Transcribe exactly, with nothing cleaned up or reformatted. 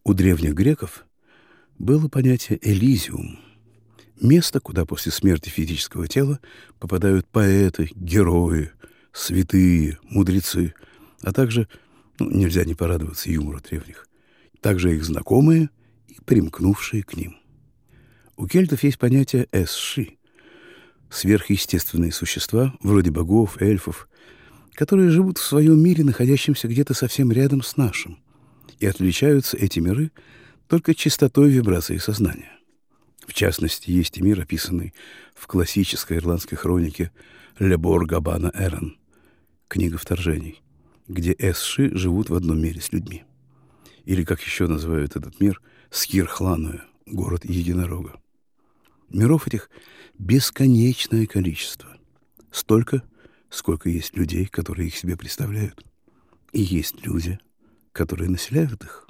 У древних греков было понятие «элизиум» — место, куда после смерти физического тела попадают поэты, герои, святые, мудрецы, а также, ну, нельзя не порадоваться юмору древних, также их знакомые и примкнувшие к ним. У кельтов есть понятие «эсши» — сверхъестественные существа, вроде богов, эльфов, которые живут в своем мире, находящемся где-то совсем рядом с нашим, и отличаются эти миры только частотой вибрации сознания. В частности, есть и мир, описанный в классической ирландской хронике «Лебор Габана Эрон» — «Книга вторжений», где эсши живут в одном мире с людьми. Или, как еще называют этот мир, Скир-Хлануэ — город единорога. Миров этих бесконечное количество. Столько, сколько есть людей, которые их себе представляют. И есть люди, которые населяют их.